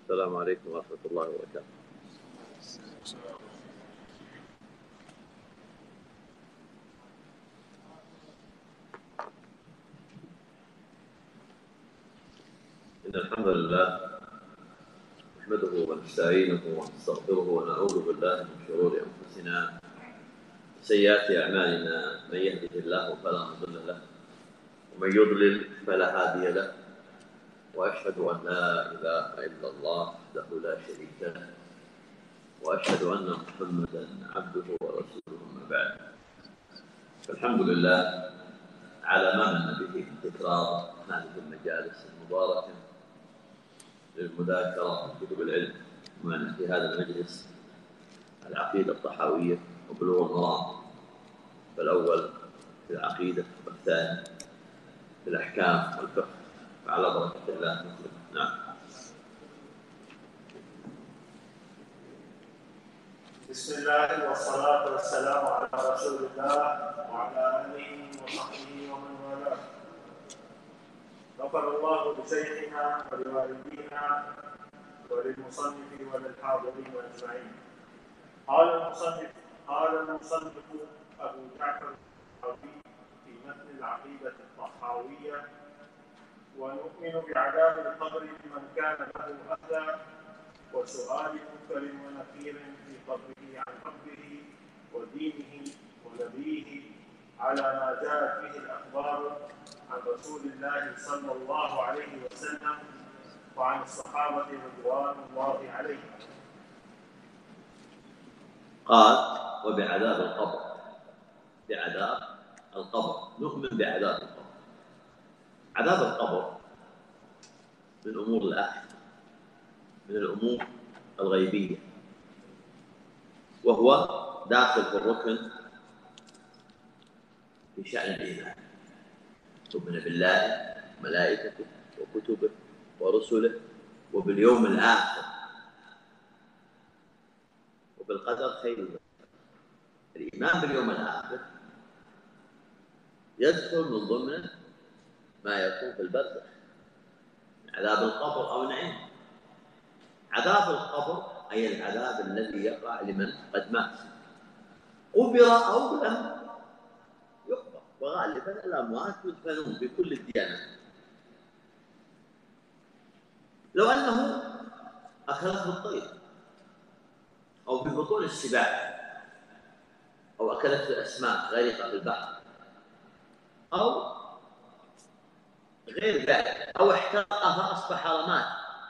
السلام عليكم ورحمة الله وبركاته. إن الحمد لله نحمده ونستعينه ونستغفره ونعوذ بالله من شرور أنفسنا وسيئات أعمالنا. من يهده الله فلا مضل له ومن يضلل فلا هادي له، وأشهد أن لا إله إلا الله وحده لا شريك له، وأشهد أن محمدا عبده ورسوله. أما بعد، فالحمد لله على ما من به تكرار هذه المجالس المباركة للمذاكرة من كتب العلم. ومعنا في هذا المجلس العقيدة الطحاوية وبلوغ المرام، فالأول في العقيدة والثاني في الأحكام والفقه، فعلى بركة الله نسلم. نعم. بسم الله والصلاة والسلام على رسول الله وعلى آله وصحبه ومن والاه. غفر الله لشيخنا ولوالدينا وللمصنف وللحاضرين أجمعين. قال المصنف أبو جعفر الطحاوي في متن العقيدة الطحاوية: ونؤمن بعذاب القبر لمن كان له أهلا، وسؤال منكر ونكير في قبره عن ربه ودينه ونبيه على ما جاءت به الأخبار عن رسول الله صلى الله عليه وسلم وعن الصحابة رضوان الله عليهم. قال: وبعذاب القبر. بعذاب القبر نؤمن بعذاب القبر. عذاب القبر من أمور الآخرة، من الأمور الغيبية، وهو داخل في الركن في شأن الإيمان. تؤمن بالله وملائكته وكتبه ورسله وباليوم الآخر وبالقدر خيره. الإيمان باليوم الآخر يدخل من ضمن ما يكون في البرزخ، عذاب القبر أو نعيم. عذاب القبر أي العذاب الذي يقع لمن قد مات، قبر أو لم يقبر، وغالبا الأموات يدفنون بكل الديانات. لو أنه أكلته الطير أو في بطون السباع أو أكلته الأسماك غريقة في البحر أو غير ذلك، أو احترق فأصبح رماد،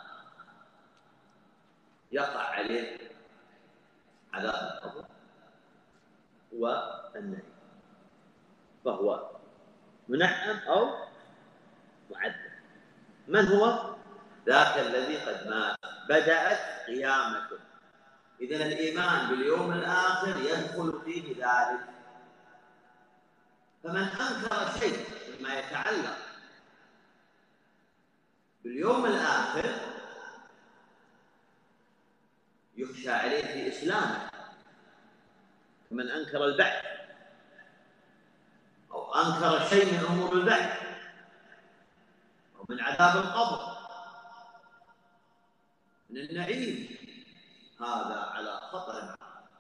يقع عليه عذاب القبر والنعيم، فهو منعم أو معذب. من هو ذاك الذي قد مات بدأت قيامته؟ إذن الإيمان باليوم الآخر يدخل فيه ذلك. فمن أنكر شيء مما يتعلق باليوم الآخر يخشى عليه في إسلامه، من أنكر البعث أو أنكر شيء من أمور البعث أو من عذاب القبر من النعيم، هذا على خطر.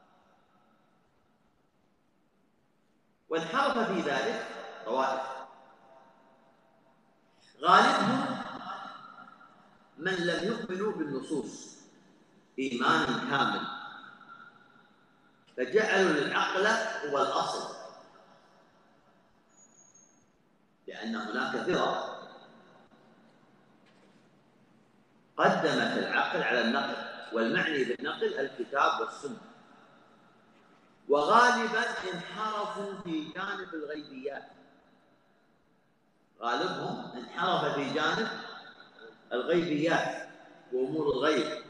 وانحرف في ذلك طوائف، غالبهم من لم يؤمنوا بالنصوص إيمانا كامل، فجعلوا العقل هو الأصل، لأن هناك فرق قدمت العقل على النقل، والمعني بالنقل الكتاب والسنة. وغالبا انحرفوا في جانب الغيبيات، غالبهم انحرف في جانب الغيبيات وأمور الغيب،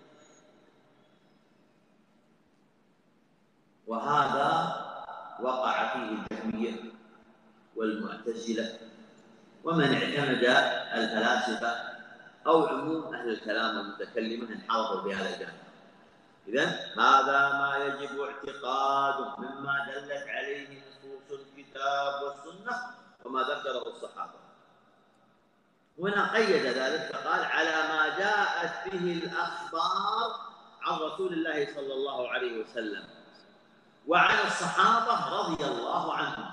وهذا وقع فيه الجهمية والمعتزلة ومن اعتمد الفلاسفة أو عموم أهل الكلام والمتكلمة انحرفوا في هذا الجانب. إذن هذا ما يجب اعتقاده مما دلت عليه نصوص الكتاب والسنة وما ذكره الصحابة. هنا قيد ذلك فقال على ما جاءت به الأخبار عن رسول الله صلى الله عليه وسلم وعن الصحابة رضي الله عنهم.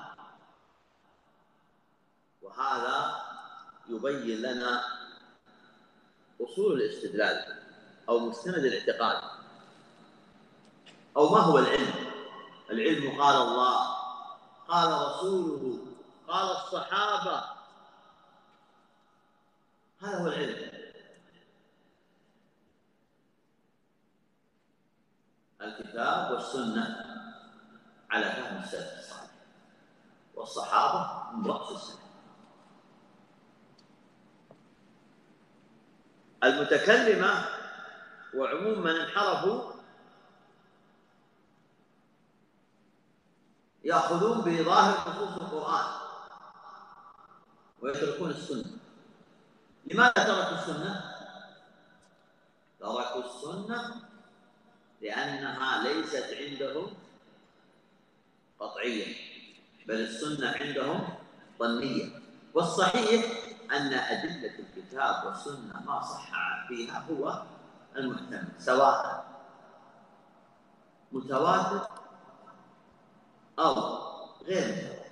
وهذا يبين لنا أصول الاستدلال أو مستند الاعتقاد، أو ما هو العلم. العلم قال الله، قال رسوله، قال الصحابة، هذا هو العلم. الكتاب والسنة على فهم السلف الصالح، والصحابة هم رأس السنة. المتكلمة وعموم من انحرفوا يأخذون بظاهر نصوص القرآن ويتركون السنة. لماذا تركوا السنة؟ تركوا السنة لأنها ليست عندهم قطعية، بل السنة عندهم ظنية. والصحيح أن أدلة الكتاب والسنة ما صح فيها هو المحتمل، سواء متواتر أو غير متواتر.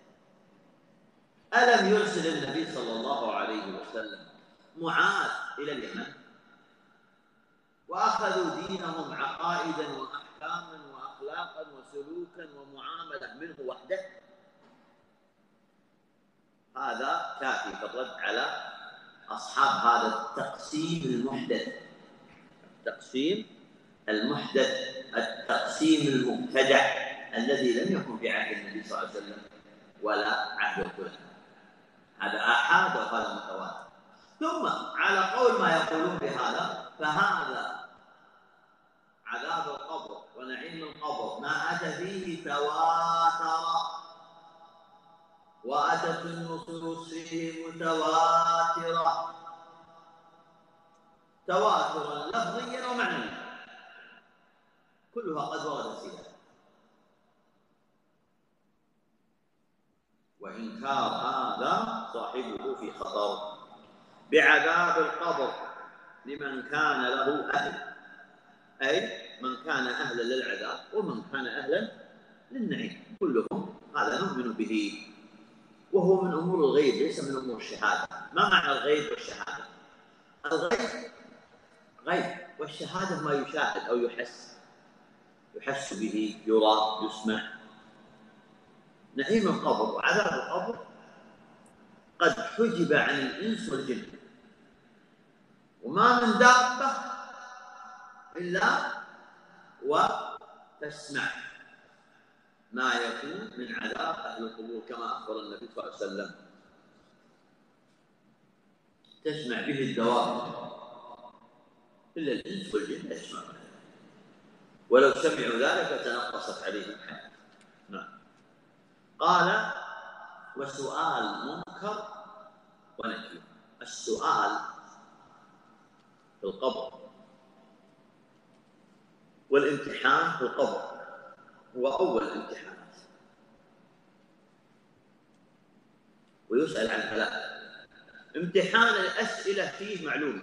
ألم يرسل النبي صلى الله عليه وسلم معاذ إلى اليمن وأخذوا دينهم عقائدا وأحكاما وأخلاقا وسلوكا ومعاملة منه وحده؟ هذا كافي في الرد على أصحاب هذا التقسيم المحدث، التقسيم المحدث، التقسيم المبتدع الذي لم يكن في عهد النبي صلى الله عليه وسلم ولا عهد الخلفاء. هذا آحاد وهذا متواتر. ثم على قول ما يقولون بهذا، فهذا عذاب القبر ونعيم القبر ما أتى فيه تواتر، وأتت النصوص فيه متواترة، تواترا لفظيا ومعنويا، كلها قد ورد فيها. وإنكار هذا صاحبه في خطر بعذاب القبر لمن كان له أهل، أي من كان أهلا للعذاب ومن كان أهلا للنعيم، كلهم هذا نؤمن به، وهو من أمور الغيب ليس من أمور الشهادة. ما معنى الغيب والشهادة؟ الغيب غيب، والشهادة ما يشاهد أو يحس به، يرى، يسمع. نعيم القبر وعذاب القبر قد حجب عن الإنس والجن، وما من دابة إلا وتسمع ما يكون من عذاب أهل القبور، كما أخبر النبي صلى الله عليه وسلم. تسمع به الدواب إلا الإنس والجن لا يسمعون، ولو سمعوا ذلك تنقصت عليهم الحياة. نعم. قال وسؤال منكر ونكير. السؤال في القبر والامتحان في القبر هو أول الامتحانات، ويسأل عن ثلاثة. امتحان الأسئلة فيه معلومة،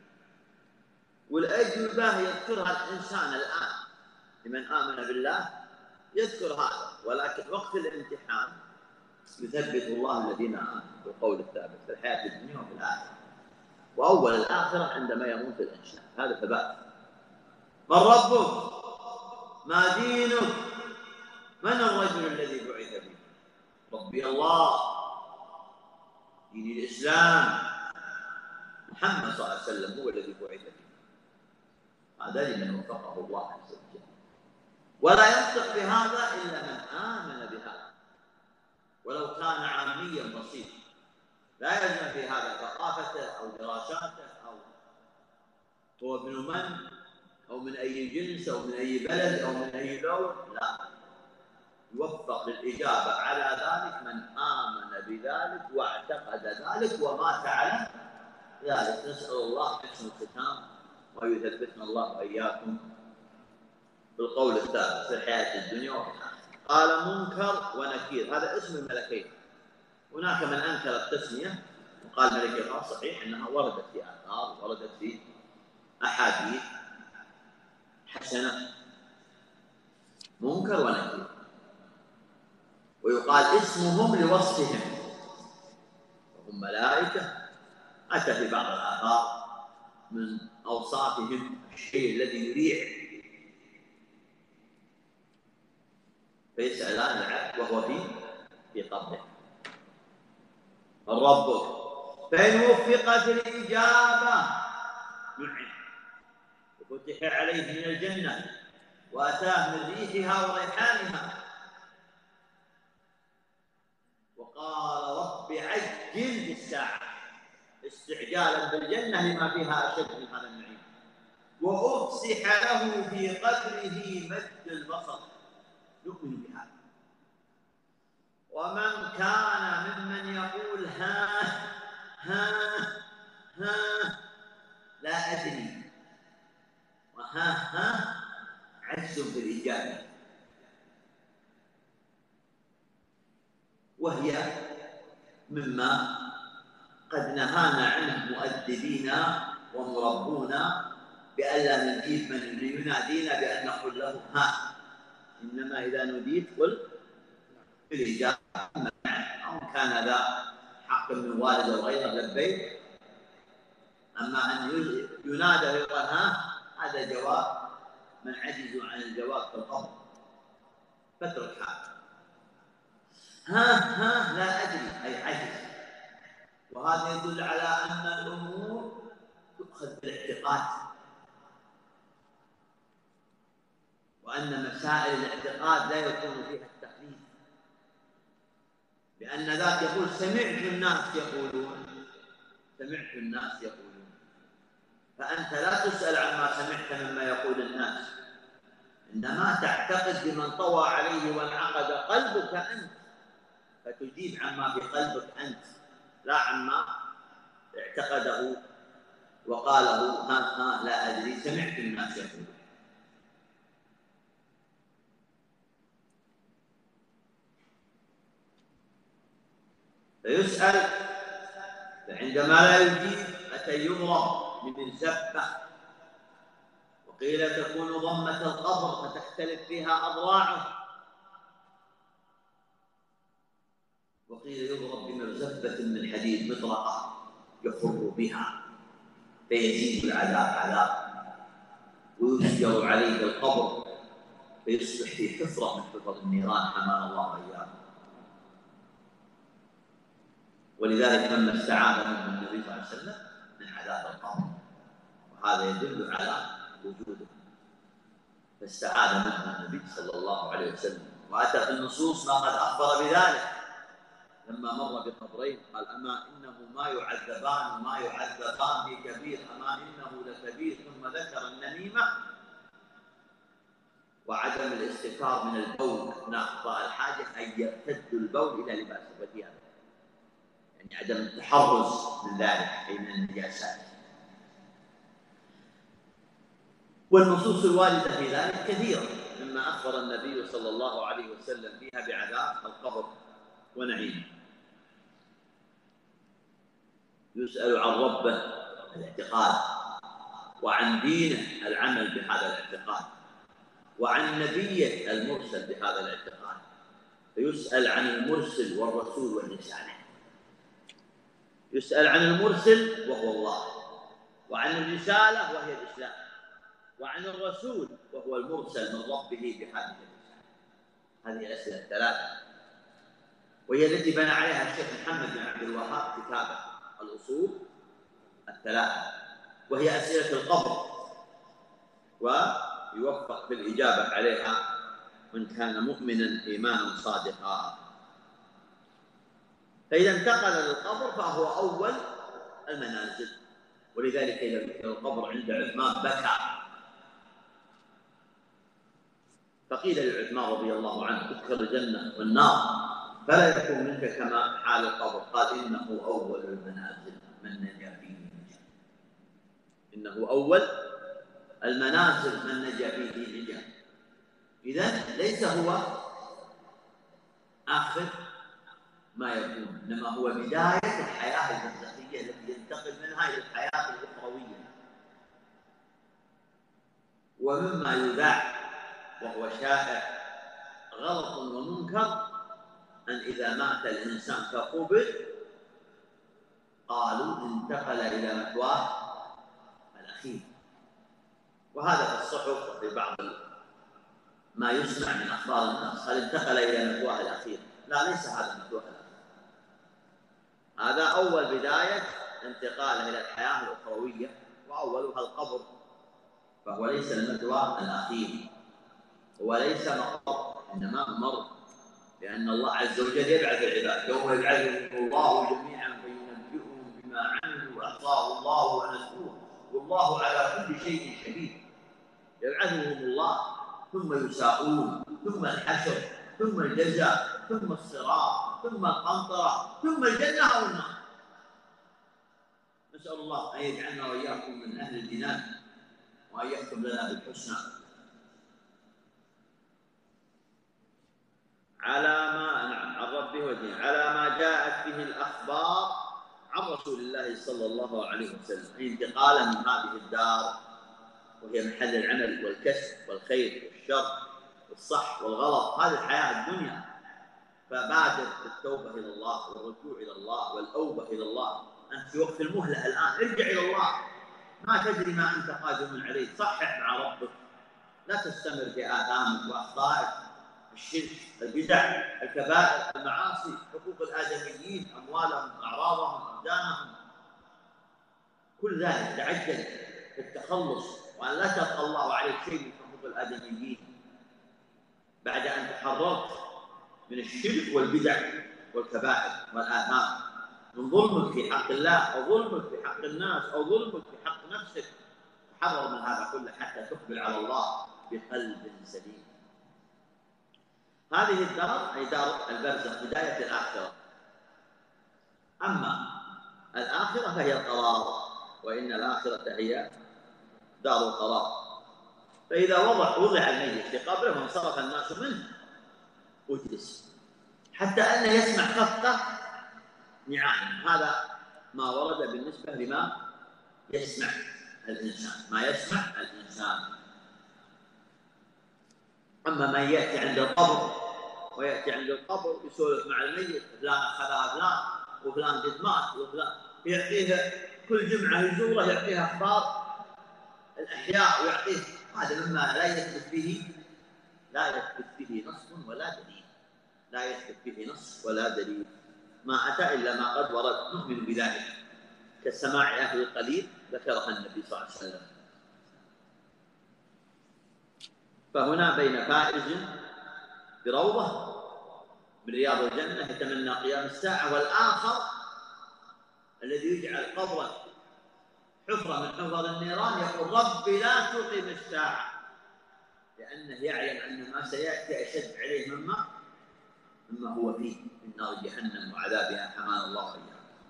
والأجوبة يذكرها الإنسان الآن لمن آمن بالله يذكر هذا، ولكن وقت الامتحان يثبت الله الذين آمنوا بالقول الثابت في الحياة الدنيا وفي الآخرة، وأول الآخرة عندما يموت الإنسان. هذا ثبات. من ربك؟ ما دينك؟ من الرجل الذي بعث به؟ ربي الله، دين الإسلام، محمد صلى الله عليه وسلم هو الذي بعث به. هذا لمن وفقه الله عز وجل، ولا ينطق بهذا إلا من آمن بهذا، ولو كان عاميا بسيطا لا يجمع في هذا ثقافته أو دراساته أو هو ابن من أو من أي جنس أو من أي بلد أو من أي لون، لا، يوفق للإجابة على ذلك من آمن بذلك واعتقد ذلك ومات على ذلك. نسأل الله حسن الختام ويثبتنا الله وإياكم بالقول الثابت في الحياة الدنيا والآخرة. قال منكر ونكير، هذا اسم الملكين. هناك من أنكر التسمية وقال ملك الغار صحيح أنها وردت في آثار، وردت في أحاديث حسنة، منكر ونكير، ويقال اسمهم لوصفهم، وهم ملائكة. أتى في بعض الآثار من أوصافهم الشيء الذي يريع، فيسألان العبد وهو في قبره من ربك، فإن وفق في الإجابة نعم وفتح عليه من الجنة وأتاه من ريحها وريحانها وقال رب عجل بالساعة استعجالا بالجنة لما فيها أشد من هذا النعيم، وأفسح له في قبره مد البصر، نؤمن بهذا. ومن كان ممن يقول ها ها ها لا أدري وها ها عجز في الإجابة، وهي مما قد نهانا عنه مؤدبينا ومربونا بألا نجيب من ينادينا بأن نقول له ها، إنما إذا نوديت قل بالإجابة، أو كان ذا حق من والد أو غيره لبيك. أما أن ينادى ويقال ها، هذا جواب من عجزوا عن الجواب في القبر، فاترك ها لا أدري أي عجز. وهذا يدل على أن الأمور تؤخذ بالاعتقاد، وأن مسائل الاعتقاد لا يكون فيها التقليد، لأن ذاك يقول سمعت الناس يقولون، فأنت لا تسأل عما سمعت مما يقول الناس، إنما تعتقد بمن طوى عليه وانعقد قلبك أنت، فتجيب عما في قلبك أنت لا عما اعتقده وقاله ها لا أدري سمعت الناس يقولون. فيسأل، فعندما لا يجيب أتى يضرب من زبة، وقيل تكون ضمة القبر فتختلف فيها أضلاعه، وقيل يضرب بمرزبة من حديد مطرقة يخر بها فيزيد العذاب عذاب، ويسجر عليه القبر فيصبح في حفرة من حفر النيران حمانا الله وإياه. ولذلك لما استعاذ منه النبي صلى الله عليه وسلم من عذاب القبر، وهذا يدل على وجوده، فاستعاذ منه النبي صلى الله عليه وسلم. وأتى في النصوص ما قد أخبر بذلك لما مر بقبرين قال أما إنه ما يعذبان في كبير، أما إنه لكبير، ثم ذكر النميمة وعدم الاستتار من البول أثناء قضاء الحاجة، أن يرتد البول إلى لباس وثيابه، يعني عدم التحرز من ذلك أي من النجاسات. والنصوص الواردة في ذلك كثيرة مما أخبر النبي صلى الله عليه وسلم فيها بعذاب القبر ونعيمه. يسأل عن ربه الاعتقاد، وعن دينه العمل بهذا الاعتقاد، وعن نبيه المرسل بهذا الاعتقاد، فيسأل عن المرسل والرسول والرسالة. يسأل عن المرسل وهو الله، وعن الرسالة وهي الإسلام، وعن الرسول وهو المرسل من ربه بهذه الرسالة. هذه الأسئلة الثلاثة، وهي التي بنى عليها الشيخ محمد بن عبد الوهاب كتابه الأصول الثلاثة، وهي أسئلة القبر، ويوفق بالإجابة عليها من كان مؤمنا إيمانا صادقا. فإذا انتقل للقبر فهو أول المنازل، ولذلك إذا ذكر القبر عند عثمان بكى، فقيل لعثمان رضي الله عنه اذكر الجنة والنار فلا يكون منك كما حال القبر، قال إنه أول المنازل من نجا فيه نجا، إنه أول المنازل من نجا فيه نجا. إذن ليس هو آخر ما يكون، إنما هو بداية الحياة الحياة البرزخية التي ينتقل منها إلى الحياة الأخروية. ومما يذاع وهو شائع غلط ومنكر أن إذا مات الإنسان فقبل قالوا انتقل إلى مثواه الأخير، وهذا في الصحف وفي بعض ما يسمع من أخبار الناس، هل انتقل إلى مثواه الأخير؟ لا، ليس هذا مثواه الأخير، هذا أول بداية انتقاله إلى الحياة الأخروية، وأولها القبر، فهو ليس المثوى الأخير، هو ليس مقر، إنما ممر، لأن الله عز وجل يبعث العباد يوم يبعثهم الله جميعا فينبئهم بما عملوا وأحصاه الله ونسوه والله على كل شيء شهيد. يبعثهم الله ثم يساءون، ثم الحشر، ثم الجزاء، ثم الصراط، ثم القنطرة، ثم الجنة أو النار. نسأل الله أن يجعلنا وإياكم من أهل الجنان وأن يختم لنا بالحسنى. عن ربه ودينه، على ما جاءت به الأخبار عن رسول الله صلى الله عليه وسلم، أي انتقالا من هذه الدار وهي محل العمل والكسب والخير والشر والصح والغلط، هذه الحياة الدنيا. فبادر بالتوبة إلى الله والرجوع إلى الله والأوبة إلى الله. أنت في وقت المهلة الآن، ارجع إلى الله، ما تدري ما أنت قادم عليه، صحح مع ربك، لا تستمر في آثامك وأخطائك، الشرك، البدع، الكبائر، المعاصي، حقوق الآدميين، أموالهم، أعراضهم، أبدانهم، كل ذلك تعجل في التخلص، وأن لا تبقى الله عليك شيء من حقوق الآدميين بعد أن تحررت من الشرك والبدع والكبائر والآثام، من ظلمك في حق الله أو ظلمك في حق الناس أو ظلمك في حق نفسك. تحرر من هذا كله حتى تقبل على الله بقلب سليم. هذه الدار أي دار البرزخ، بداية الآخرة. أما الآخرة فهي القرار، وإن الآخرة هي دار القرار. فإذا وضع الميت في قبره وانصرف الناس منه اجلس حتى أنه يسمع خفقة نعام. هذا ما ورد بالنسبة لما يسمع الإنسان، ما يسمع الإنسان. أما من يأتي عند القبر ويأتي عند القبر يسولف مع الميت، فلان أخذها فلان وفلان قد مات وفلان، يعطيه كل جمعة يزوره يعطيه أخبار الأحياء ويعطيه، هذا مما لا يثبت به نص ولا دليل، لا يثبت به نص ولا دليل، ما أتى إلا ما قد ورد، نؤمن بذلك، كسماع أهل القليل ذكرها النبي صلى الله عليه وسلم. فهنا بين فائز بروضة من رياض الجنة يتمنى قيام الساعة، والآخر الذي يجعل قبره حفرة من حفر النيران يقول ربي لا تقم الساعة، لأنه يعلم أن ما سيأتي أشد عليه مما هو فيه من نار جهنم وعذابها، حمانا الله وإياكم.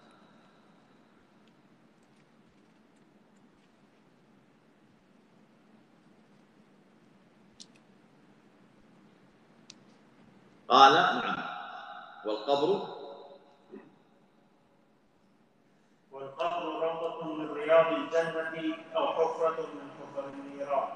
قال نعم. والقبر روضة من رياض الجنة أو حفرة من حفر النيران.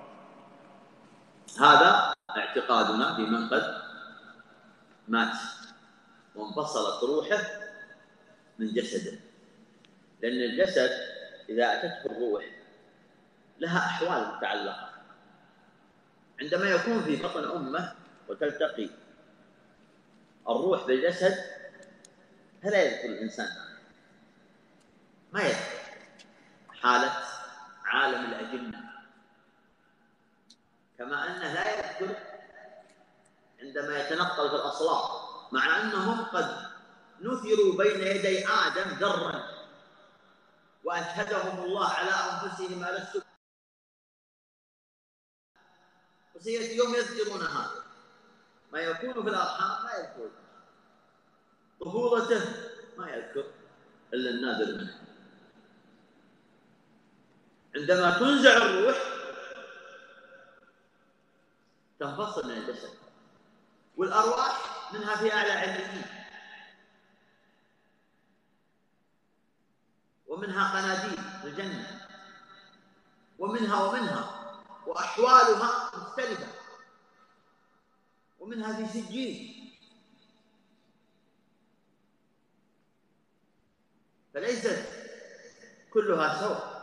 هذا اعتقادنا في من قد مات وانفصلت روحه من جسده، لأن الجسد إذا أتته الروح لها أحوال متعلقة. عندما يكون في بطن أمه وتلتقي الروح بالجسد فلا يذكر الإنسان، ما يذكر حالة عالم الأجنة، كما أنه لا يذكر عندما يتنقل في الأصلاب، مع أنهم قد نثروا بين يدي آدم ذرا وأشهدهم الله على أنفسهم ألست، وسيأتي يوم يذكرون هذا. ما يكون في الأرحام لا يذكر، طفولته ما يذكر إلا النادر منه. عندما تنزع الروح تنفصل من الجسد، والأرواح منها في أعلى عليين، ومنها قناديل الجنة، ومنها وأحوالها مختلفة، ومنها في سجين، فليست كلها سواء.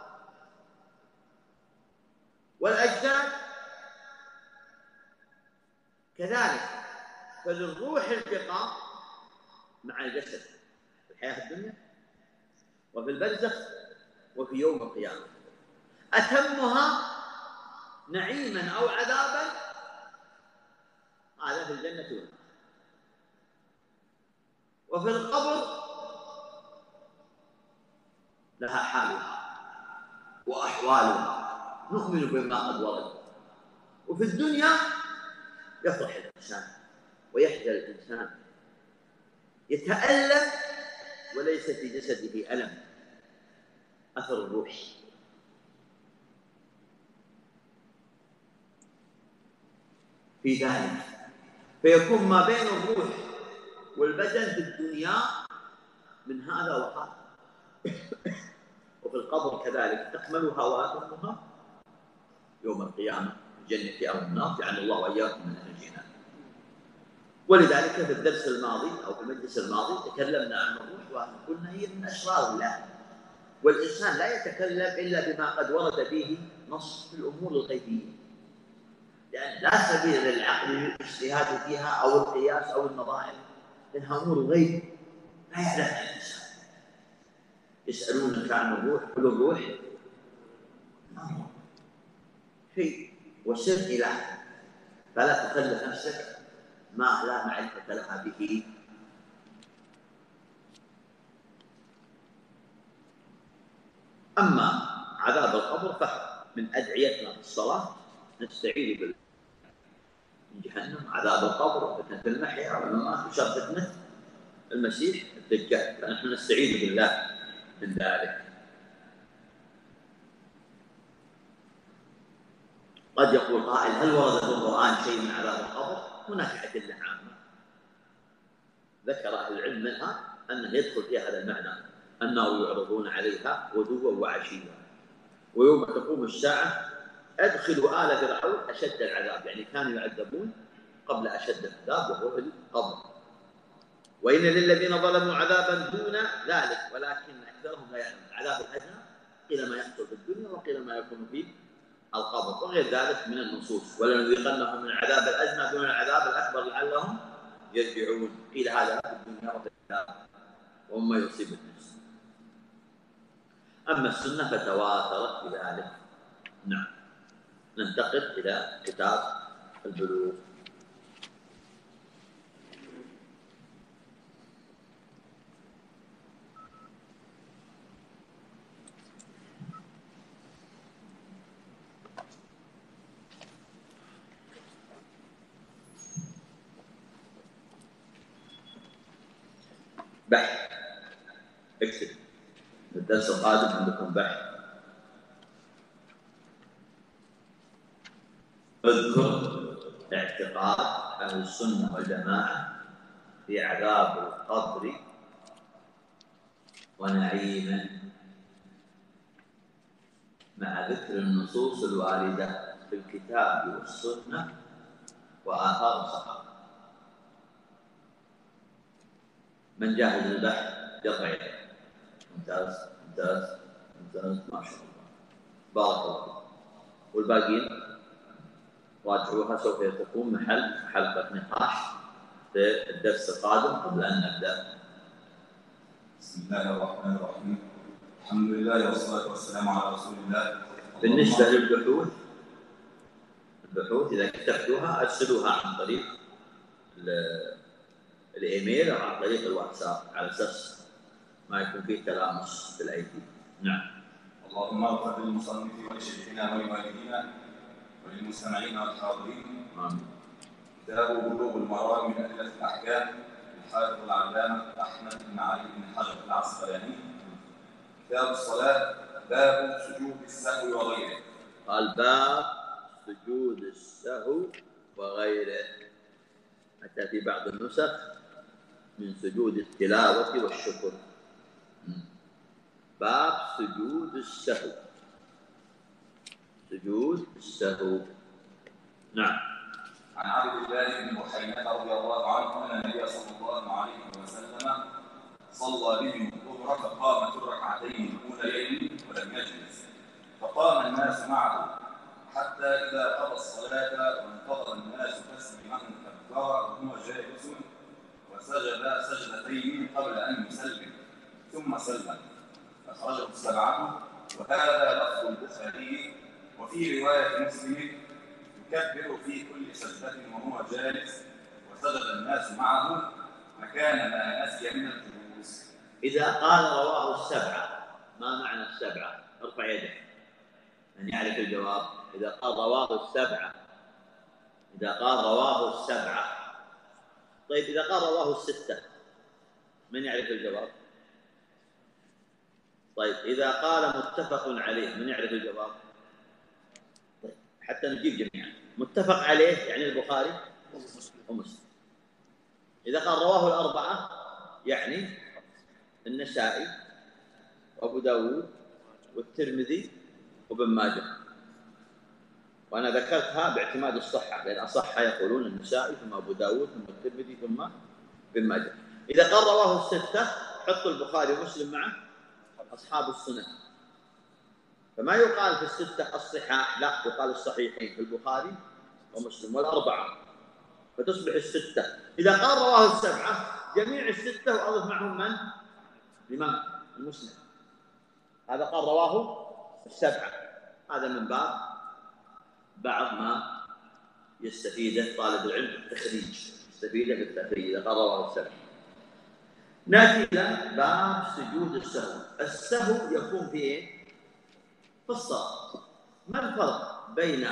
والأجساد كذلك، فللروح التقاء مع الجسد في الحياة الدنيا وفي البرزخ وفي يوم القيامة. أتمها نعيما أو عذابا هذا في الجنة والنار. وفي القبر لها حالها وأحوالها، نؤمن بما قد ورد. وفي الدنيا يفرح الإنسان ويحزن الإنسان، يتألم وليس في جسده ألم، أثر الروح. في ذلك فيكون ما بين الروح والبدن في الدنيا من هذا وهذا. وفي القبر كذلك تكملها وأتمها يوم القيامة، الجنة أو النار، جعل الله وإياكم من أهل الجنة. ولذلك في الدرس الماضي أو في المجلس الماضي تكلمنا عن الروح وقلنا هي من أسرار الله، والإنسان لا يتكلم إلا بما قد ورد به نص في الأمور الغيبية، لأن لا سبيل للعقل للاجتهاد فيها أو القياس أو النظائر، لأنها أمور غيب لا يعلمها الإنسان. يسألونك عن الروح، قل الروح شيء وسر إله، فلا تكلف نفسك ما لا معرفة لها به. أما عذاب القبر فمن أدعيتنا في الصلاة نستعيذ بالله من جهنم، عذاب القبر، وفتنة المحيا والممات، وشر فتنة المسيح الدجال، فنحن نستعيذ بالله من ذلك. قد يقول قائل هل ورد في القرآن شيء من عذاب القبر؟ هناك أدلة عامة ذكر أهل العلم منها أنه يدخل في هذا المعنى، أنه يعرضون عليها غدوا وعشيا، ويوم تقوم الساعة أدخلوا آل فرعون أشد العذاب، يعني كانوا يعذبون قبل أشد العذاب وهو في القبر. وإن للذين ظلموا عذابا دون ذلك ولكن أكثرهم لا يعلمون. العذاب الأدنى قيل ما يحصل في الدنيا وقيل ما يكون في القبر، وغير ذلك من النصوص. ولنذيقنهم من العذاب الأدنى دون العذاب الأكبر لعلهم يرجعون، قيل هذا في الدنيا وفي الآخرة وما يصيب الناس. أما السنة فتواترت بذلك. نعم. ننتقل إلى كتاب البلوغ. بحث، اكتب الدرس القادم عندكم بحث. اذكر اعتقاد أهل السنة والجماعة في عذاب القبر ونعيمه مع ذكر النصوص الواردة في الكتاب والسنة وآثار الصحابة. من جاهز البحث يرفع يده. ممتاز ممتاز ممتاز، ما شاء الله، بارك الله فيك. والباقيين راجعوها، سوف تكون محل حلقة نقاش في الدرس القادم. قبل أن نبدأ، بسم الله الرحمن الرحيم، الحمد لله والصلاة والسلام على رسول الله. بالنسبة للبحوث، إذا كتبتوها أرسلوها عن طريق الإيميل أو عن طريق الواتساب على أساس ما يكون فيه تلامس بالأيدي. نعم. اللهم اغفر للمصنف ولشيخنا ولوالدينا وللمستمعين والحاضرين. آمين. كتاب بلوغ المرام من أدلة الأحكام للحافظ العلامة أحمد بن علي بن حجر العسقلاني. كتاب الصلاة، باب سجود السهو وغيره. قال باب سجود السهو وغيره، حتى في بعض النسخ من سجود التلاوة والشكر. باب سجود السهو. سجود السهو. نعم. عن عبد الله بن بحينة رضي الله عنه أن النبي صلى الله عليه وسلم صلى بهم الظهر فقام في الركعتين الأوليين ولم يجلس، فقام الناس معه حتى إذا قضى الصلاة وانتظر الناس تسليمه كبر وهو جالس وسجد سجدتين قبل أن يسلم ثم سلم، أخرجه السبعة. وهذا لفظ البخاري. وفي رواية مسلم يكبر في كل سجدة وهو جالس وسجد الناس معه مكان ما نسي من الجلوس. إذا قال رواه السبعة، ما معنى السبعة؟ ارفع يدك من يعرف الجواب. إذا قال رواه السبعة، إذا قال رواه السبعة. طيب إذا قال رواه الستة من يعرف الجواب؟ طيب إذا قال متفق عليه من يعرف الجواب؟ طيب حتى نجيب جميعا. متفق عليه يعني البخاري ومسلم. إذا قال رواه الأربعة يعني النسائي وأبو داود والترمذي وابن ماجه. وأنا ذكرتها باعتماد الصحة، لأن أصح يقولون النسائي ثم أبو داود ثم الترمذي ثم ابن ماجه. إذا قال رواه الستة حطوا البخاري ومسلم معه أصحاب السنن، فما يقال في الستة الصحاح، لا، يقال الصحيحين في البخاري ومسلم والأربعة، فتصبح الستة. إذا قال رواه السبعة جميع الستة وأضف معهم من؟ الإمام المسلم. هذا قال رواه السبعة. هذا من باب بعض ما يستفيده طالب العلم في التخريج، يستفيده في التخريج إذا قال رواه السبعة. نأتي إلى باب سجود السهو. السهو يكون في إيه؟ في الصلاة. ما الفرق بين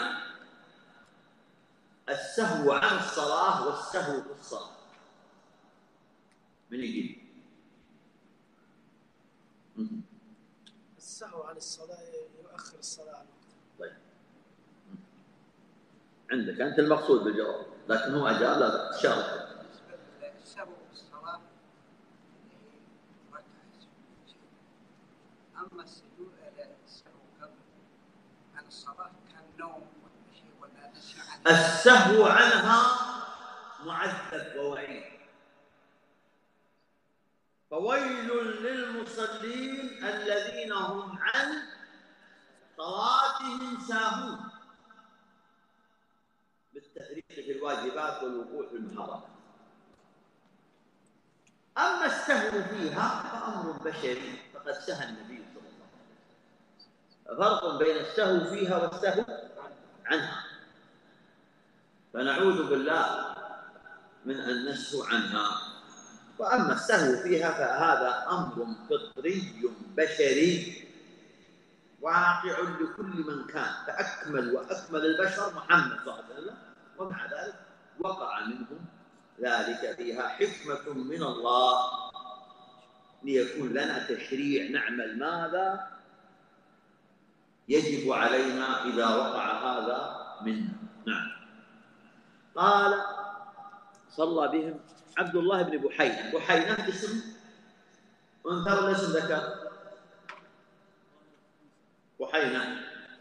السهو عن الصلاة والسهو في الصلاة؟ من يجيب؟ السهو عن الصلاة يؤخر الصلاة عن وقتها. طيب عندك أنت المقصود بالجواب، لكن هو أجاب لا شرط. السهو في الصلاة أما السجود السهو قبل عن الصلاة كالنوم ولا نسي عنها. السهو عنها معذب ووعيد. فويل للمصلين الذين هم عن صلاتهم ساهون، بالتفريط في الواجبات والوقوع في المحرمات. أما السهو فيها فأمر بشري، فقد سهى النبي صلى الله عليه وسلم. فرق بين السهو فيها والسهو عنها، فنعوذ بالله من أن نسهو عنها. وأما السهو فيها فهذا أمر فطري بشري واقع لكل من كان، فأكمل وأكمل البشر محمد صلى الله عليه وسلم، ومع ذلك وقع منهم ذلك. فيها حكمة من الله ليكون لنا تشريع نعمل ماذا يجب علينا إذا وقع هذا منا. نعم. قال صلى بهم عبد الله بن بحينة. بحينة اسم أنثى ولا اسم ذكر؟ بحينة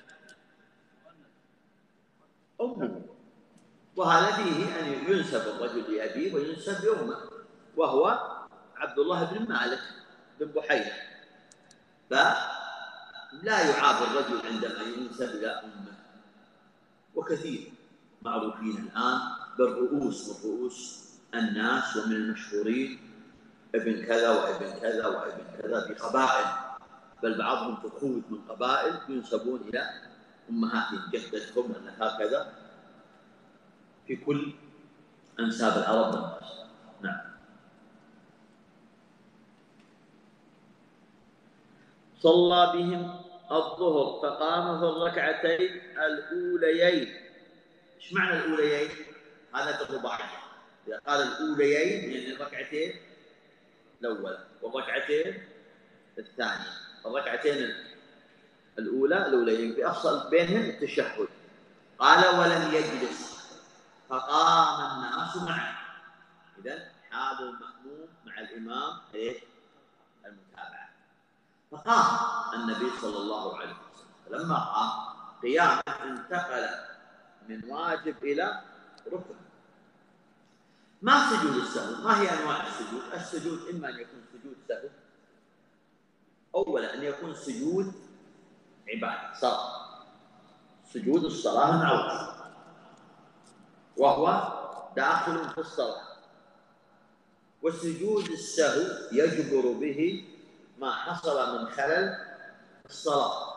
أمه، وهذا فيه أن ينسب الرجل لأبيه وينسب لأمه، وهو عبد الله بن مالك بن بحينة، فلا يعاب الرجل عندما ينسب إلى أمه. وكثير معروفين الآن بالرؤوس، من رؤوس الناس ومن المشهورين ابن كذا وابن كذا وابن كذا بقبائل، بل بعضهم فخوذ من قبائل ينسبون إلى أمهاتهم، جدتهم أن هكذا في كل أنساب العرب والناس. نعم. صلى بهم الظهر فقام في الركعتين الأوليين. إيش معنى الأوليين؟ هذا كالرباعي. إذا قال الأوليين يعني الركعتين الأولى والركعتين الثانية. الركعتين الأوليين بأفصل بينهم التشهد. قال ولم يجلس فقام الناس معه. إذن حال المأموم مع الإمام إيه؟ المتابعة. فقام النبي صلى الله عليه وسلم. لما قام قيامه انتقل من واجب إلى ركن. ما سجود السهو؟ ما هي أنواع السجود؟ السجود إما أن يكون سجود سهو، أولا أن يكون سجود عبادة صلاة، سجود الصلاة المعروف وهو داخل في الصلاة، وسجود السهو يجبر به ما حصل من خلل الصلاة،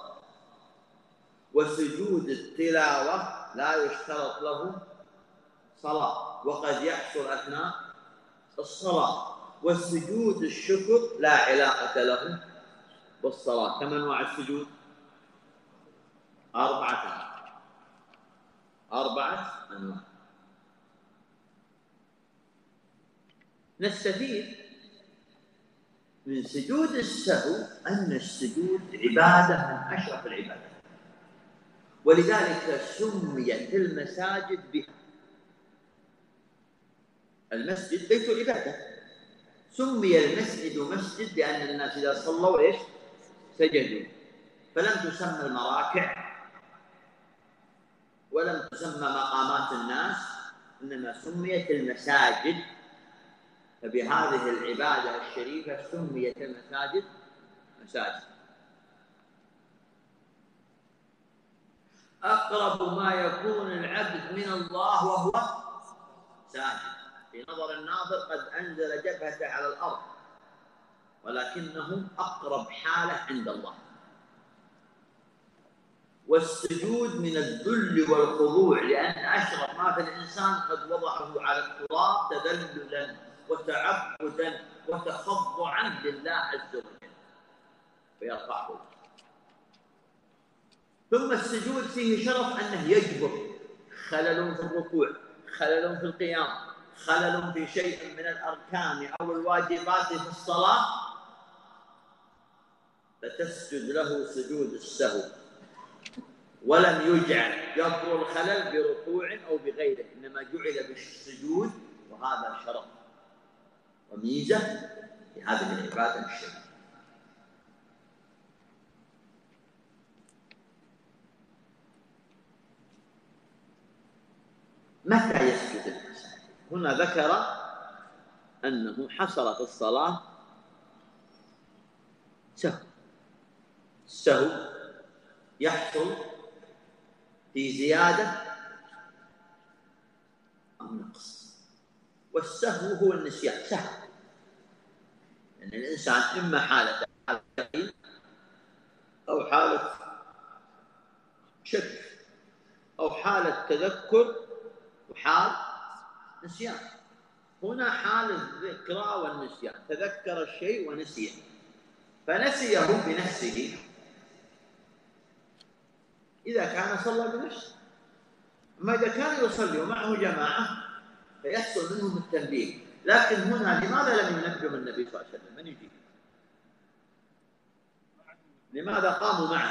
وسجود التلاوة لا يشترط له صلاة وقد يحصل أثناء الصلاة، والسجود الشكر لا علاقة له بالصلاة. كم أنواع السجود؟ 4 أنواع. نستفيد من سجود السهو أن السجود عبادة من أشرف العبادات، ولذلك سميت المساجد بها. المسجد بيت العبادة، سمي المسجد مسجد لأن الناس إذا صلوا إيش؟ سجدوا. فلم تسمى المراكع ولم تسمى مقامات الناس، إنما سميت المساجد. فبهذه العبادة الشريفة سميت المساجد مساجد. أقرب ما يكون العبد من الله وهو ساجد. في نظر الناظر قد أنزل جبهته على الأرض، ولكنه أقرب حالة عند الله. والسجود من الذل والخضوع، لأن أشرف ما في الإنسان قد وضعه على التراب تذللا وتعبدا وتخضعا لله عز وجل فيرفعه. ثم السجود فيه شرف أنه يجبر خلل في الركوع، خلل في القيام، خلل في شيء من الأركان أو الواجبات في الصلاة، فتسجد له سجود السهو، ولم يجعل جبر الخلل بركوع أو بغيره، إنما جعل بالسجود، وهذا شرف وميزة في هذه العبادة الشريفة. متى يسجد الإنسان؟ هنا ذكر أنه حصل في الصلاة سهو. السهو يحصل في زيادة أو نقص، والسهو هو النسيان، سهو. يعني الإنسان إما حالة يقين أو حالة شك أو حالة تذكر وحال نسيان. هنا حال الذكرى والنسيان، تذكر الشيء ونسيه، فنسيه بنفسه إذا كان صلى بنفسه. أما إذا كان يصلي ومعه جماعة فيحصل منهم التنبيه. لكن هنا لماذا لم ينبه النبي صلى الله عليه وسلم؟ من يجيب؟ لماذا قاموا معه؟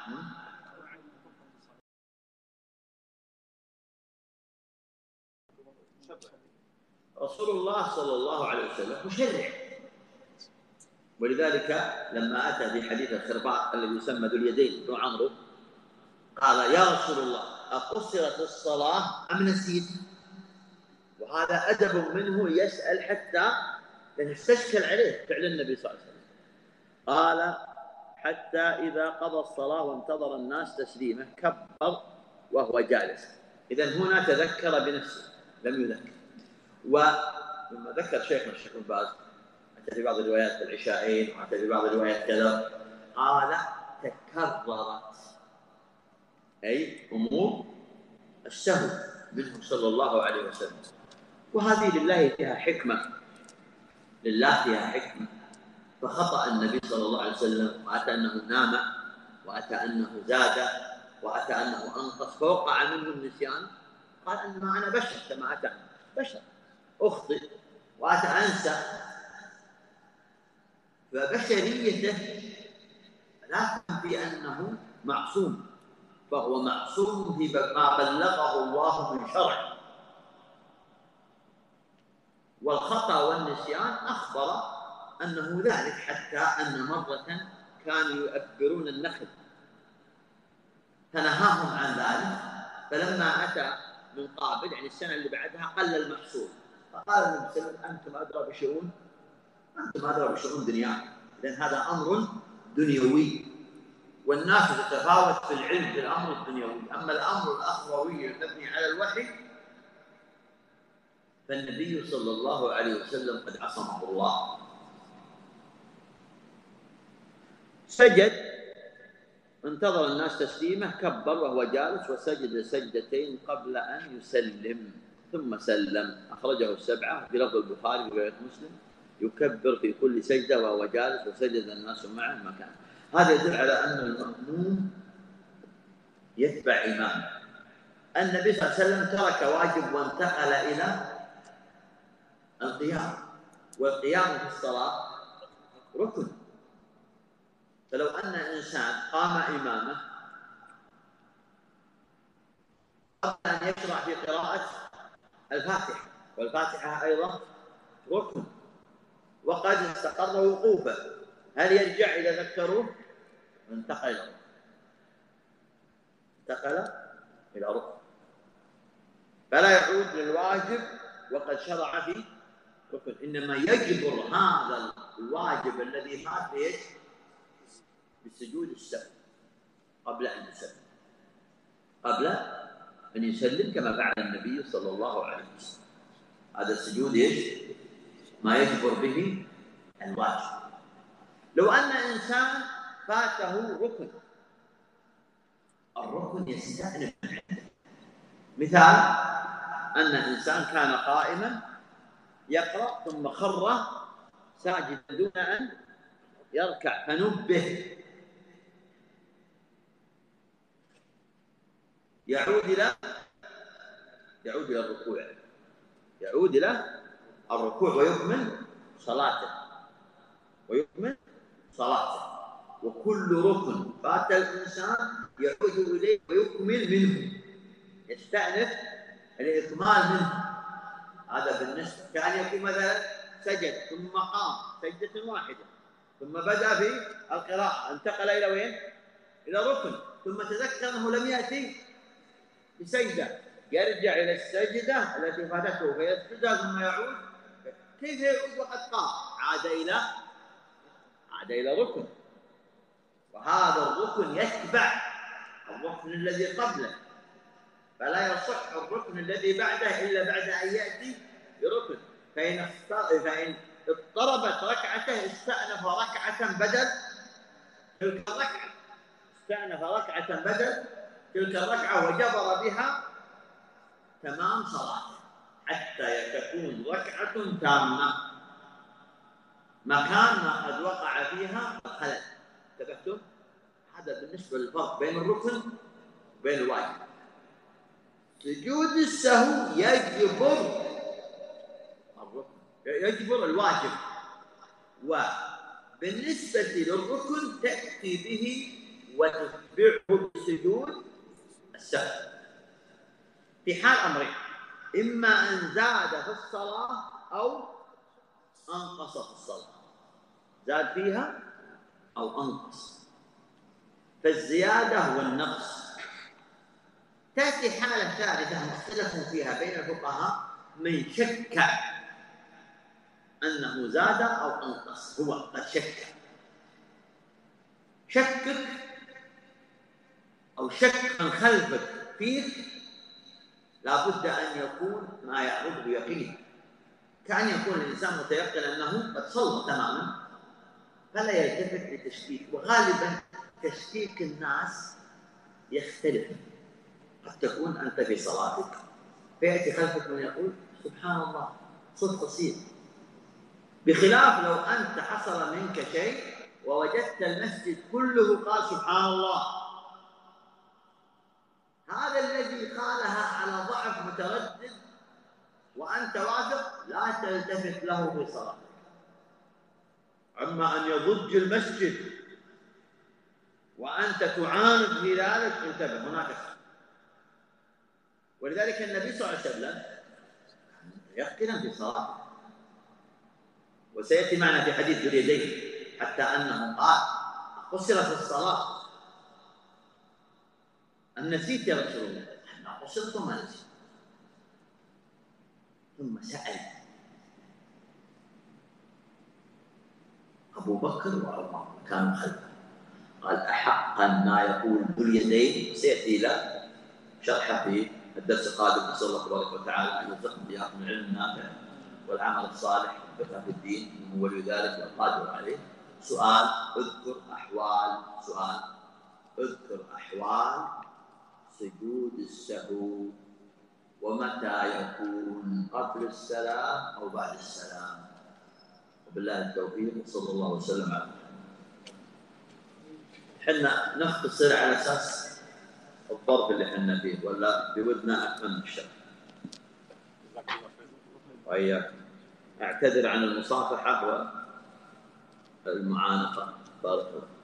رسول الله صلى الله عليه وسلم مشرع، ولذلك لما أتى في حديث الخرباء الذي يسمى ذو اليدين بن عمرو قال: يا رسول الله، أقصرت الصلاة أم نسيت؟ وهذا أدب منه، يسأل حتى يستشكل عليه فعل النبي صلى الله عليه وسلم. قال: حتى إذا قضى الصلاة وانتظر الناس تسليمه كبر وهو جالس. إذن هنا تذكر بنفسه لم يذكر. ولما ذكر شيخنا الشيخ بن باز أتى في بعض الروايات العشاءين وأتى في بعض الروايات كذا، قال: تكررت أي أمور السهو منه صلى الله عليه وسلم. وهذه لله فيها حكمة، لله فيها حكمة. فخطأ النبي صلى الله عليه وسلم، وأتى أنه نام، وأتى أنه زاد، وأتى أنه أنقص، فوقع منه النسيان. قال: إنما أنا بشر كما أتى بشر، أخطئ وأتى أنسى. فبشريته لا تنفي أنه معصوم، فهو معصوم في ما بلغه الله من شرع. والخطأ والنسيان أخبر أنه ذلك، حتى أن مرة كانوا يؤبرون النخل فنهاهم عن ذلك، فلما أتى من قابل يعني السنة اللي بعدها قل المحصول، فقال النبي صلى الله عليه وسلم أنتم أدرى بشؤون دنياكم، لأن هذا أمر دنيوي والناس تتفاوت في العلم في الأمر الدنيوي. أما الأمر الأخروي المبني على الوحي فالنبي صلى الله عليه وسلم قد عصمه الله. سجد، انتظر الناس تسليمه، كبر وهو جالس وسجد سجدتين قبل أن يسلم ثم سلم. أخرجه السبعة بلفظ البخاري ورواية مسلم: يكبر في كل سجدة وهو جالس وسجد الناس معه مكان. هذا يدل على أن المأموم يتبع إمامه. النبي صلى الله عليه وسلم ترك واجب وانتقل إلى القيام، والقيام في الصلاة ركن. فلو أن إنسان قام إمامه قبل أن يشرع في قراءة الفاتحة، والفاتحة أيضا ركن، وقد استقر وقوفه، هل يرجع إذا ذكروه؟ انتقل إلى ركن، فلا يعود للواجب وقد شرع في ركن، إنما يجبر هذا الواجب الذي فات بإيش؟ بسجود السهو قبل أن يسلم كما فعل النبي صلى الله عليه وسلم. هذا السجود إيش؟ ما يجبر به الواجب. لو أن إنسان فاته ركن، الركن يستأنف. مثال أن إنسان كان قائما يقرأ ثم خر ساجدا دون أن يركع فنبه، يعود إلى الركوع ويكمل صلاته. وكل ركن فات الإنسان يعود إليه ويكمل منه، يستأنف الإكمال منه. هذا بالنسبة كان يكون مثلا سجد ثم قام سجدة واحدة ثم بدأ في القراءة، انتقل إلى وين؟ إلى ركن، ثم تذكر أنه لم يأتي بسجدة، يرجع إلى السجدة التي فاتته فيسجدها ثم يعود. كيف يعود وقد قام؟ عاد إلى ركن، وهذا الركن يتبع الركن الذي قبله، فلا يصح الركن الذي بعده إلا بعد أن يأتي بركن. فإن اضطربت ركعته استأنف ركعة بدل تلك الركعة، وجبر بها تمام صلاته حتى تكون ركعة تامة مكان ما قد وقع فيها الخلل. انتبهتم؟ هذا بالنسبة للفرق بين الركن وبين الواجب. سجود السهو يجبر الواجب، وبالنسبة للركن تأتي به وتتبعه بسجود السهو في حال أمرين: إما أن زاد في الصلاة أو أنقص في الصلاة، زاد فيها أو أنقص. فالزيادة والنقص تأتي حالة ثالثة مختلف فيها بين الفقهاء: من شك أنه زاد أو أنقص، هو قد شكك أو شك من خلفك فيك، لابد أن يكون ما يعرضه يقين، كأن يكون الإنسان متيقن أنه قد صلى تماما فلا يلتفت لتشكيك. وغالبا تشكيك الناس يختلف، قد تكون أنت في صلاتك فيأتي خلفك من يقول سبحان الله صوت قصير، بخلاف لو أنت حصل منك شيء ووجدت المسجد كله قال سبحان الله. هذا الذي قالها على ضعف متردد وأنت واثق لا تلتفت له في صلاتك. أما أن يضج المسجد وأنت تعاند في ذلك انتبه، هناك خطأ. ولذلك النبي صلى الله عليه وسلم يقتنا في صلاته، وسيأتي معنا في حديث ذو اليدين حتى أنه قال قصرت الصلاة. أم نسيت يا رسول الله؟ أنا قصرت وما نسيت. ثم سأل أبو بكر وعمر كانوا خلفه، قال أحقا ما يقول ذو اليدين، سيأتي له شرحه في الدرس القادم. نسأل الله تبارك وتعالى أن يرزقنا إياكم العلم النافع والعمل الصالح والفقه في الدين، إنه ولي ذلك والقادر عليه. سؤال: اذكر أحوال سجود السهو، ومتى يكون قبل السلام أو بعد السلام. وبالله التوفيق، صلى الله وسلم على محمد. حنا نختصر على أساس الظرف اللي حنا فيه، ولا بودنا أكمل من الشرح. وإياك أعتذر عن المصافحة والمعانقة. بارك الله.